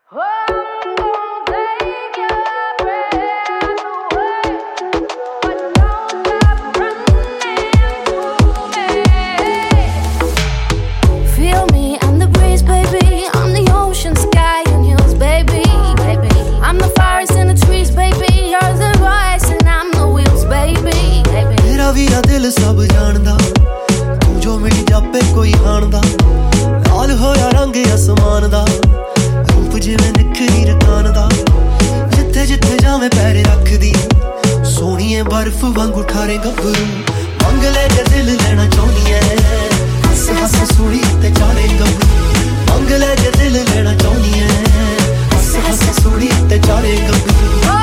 दिल सब जानदा तू जो मिल जापे कोई हाणदा लाल होया रंग आसमान दा रूप जिवें निखरी रकान दा जिथे जिथे जावे पैर रखदी सोहणीए बर्फ वांगू ठारे गभरू मंगले जे दिल लेना चाहनी है हस हस सोहणी ते चारे गभरू मंगले जे दिल लेना चाहनी है हस हस सोहणी ते चारे गभरू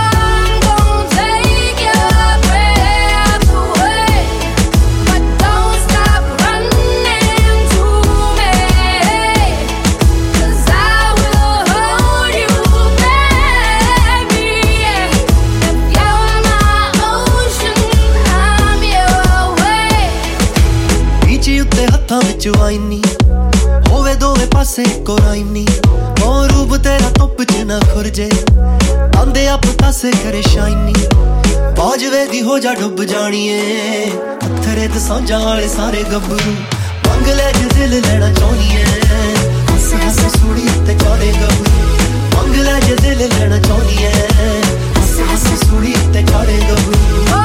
हत्थां विच वाइनी होवे दोवे पासे कोराइनी ओ रूप तेरा धुप च ना खुरजे आंदे आप तासे करे शाइनी बाजवे दी हो जा डुब जानिए पत्थरे ते सांझां वाले सारे गभरू मंगले जे दिल लेना चाहनी है हस हस सोहणी ते चारे गभरू मंगले जे दिल लेना चाहनी है हस हस सोहणी ते चारे गभरू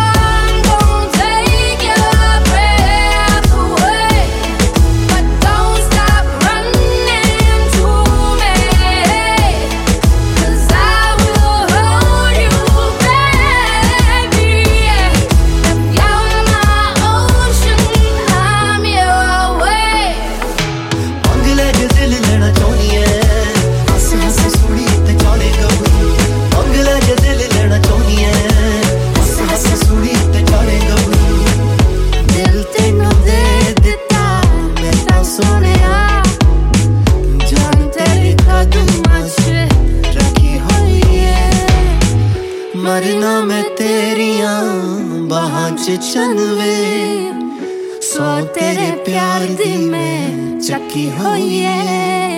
मरना मैं तेरिया बाहां च चनवे सौ तेरे प्यार दी मैं चक्की होई है।